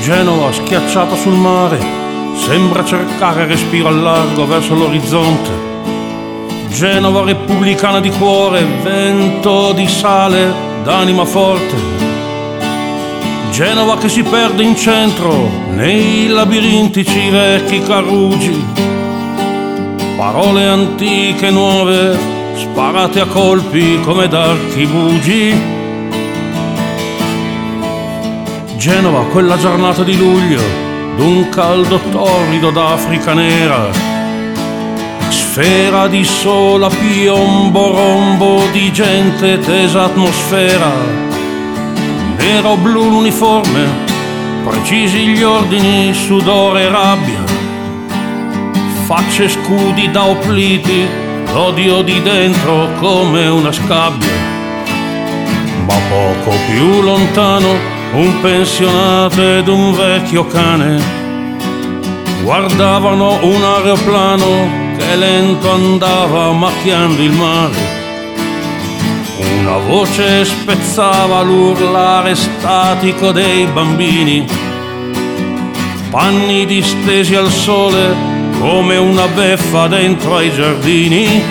Genova schiacciata sul mare, sembra cercare respiro al largo verso l'orizzonte. Genova repubblicana di cuore, vento di sale, d'anima forte. Genova che si perde in centro, nei labirintici vecchi caruggi. Parole antiche nuove, sparate a colpi come d'archibugi. Genova, quella giornata di luglio, d'un caldo torrido d'Africa nera, sfera di sola piombo rombo di gente tesa atmosfera, nero blu l'uniforme, precisi gli ordini, sudore e rabbia, facce scudi da opliti, l'odio di dentro come una scabbia, ma poco più lontano un pensionato ed un vecchio cane guardavano un aeroplano che lento andava macchiando il mare. Una voce spezzava l'urlare statico dei bambini, panni distesi al sole come una beffa dentro ai giardini.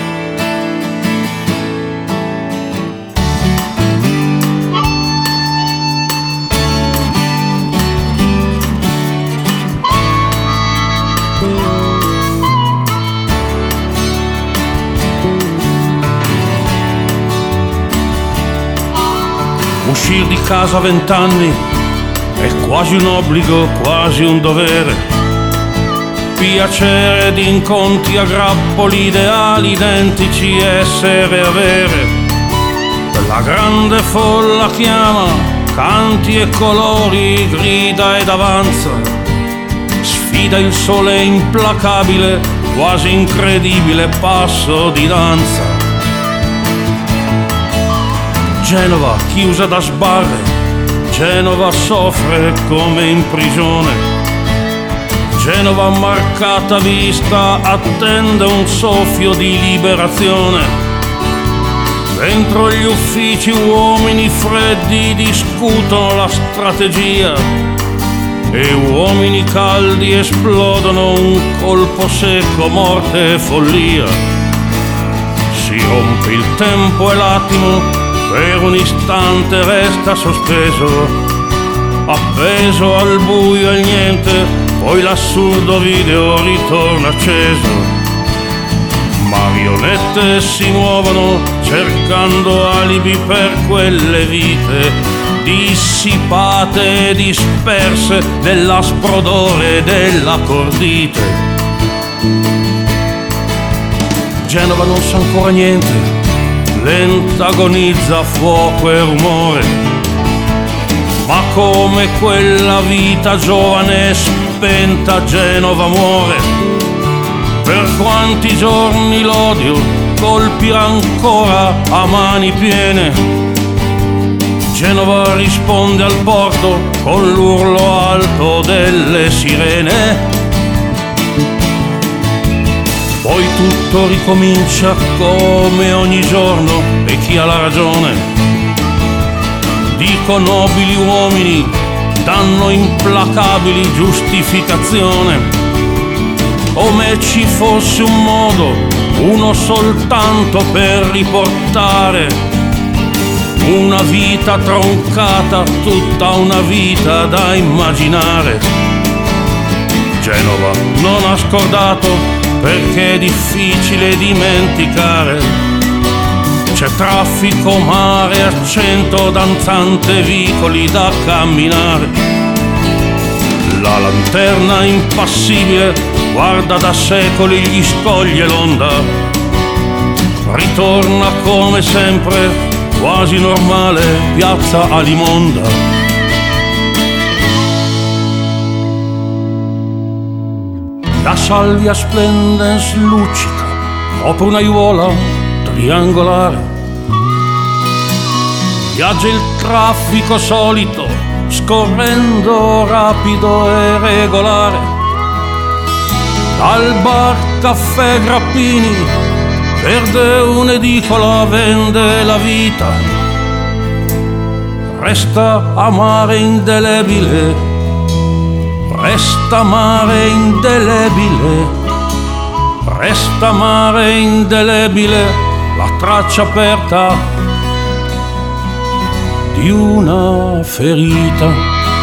Uscir di casa a 20 anni è quasi un obbligo, quasi un dovere. Piacere di incontri a grappoli, ideali identici, essere e avere. La grande folla chiama, canti e colori, grida ed avanza. Sfida il sole implacabile, quasi incredibile passo di danza. Genova chiusa da sbarre, Genova soffre come in prigione. Genova marcata vista attende un soffio di liberazione. Dentro gli uffici uomini freddi discutono la strategia e uomini caldi esplodono un colpo secco, morte e follia. Si rompe il tempo e l'attimo, per un istante resta sospeso, appeso al buio e al niente, poi l'assurdo video ritorna acceso. Marionette si muovono cercando alibi per quelle vite dissipate e disperse nell'aspro odore della cordite. Genova non sa ancora niente, lenta agonizza fuoco e rumore, ma come quella vita giovane spenta Genova muore. Per quanti giorni l'odio colpirà ancora a mani piene, Genova risponde al porto con l'urlo alto delle sirene. Poi tutto ricomincia come ogni giorno e chi ha la ragione. Dico nobili uomini danno implacabili giustificazione, come ci fosse un modo, uno soltanto per riportare una vita troncata, tutta una vita da immaginare. Genova non ha scordato perché è difficile dimenticare. C'è traffico, mare, accento, danzante, vicoli da camminare. La lanterna impassibile guarda da secoli gli scogli e l'onda. Ritorna come sempre, quasi normale, piazza Alimonda. La salvia splendens luccica sopra un'aiuola triangolare. Viaggia il traffico solito, scorrendo rapido e regolare. Al bar caffè Grappini, verde un'edicola, vende la vita. Resta amare indelebile resta mare indelebile la traccia aperta di una ferita.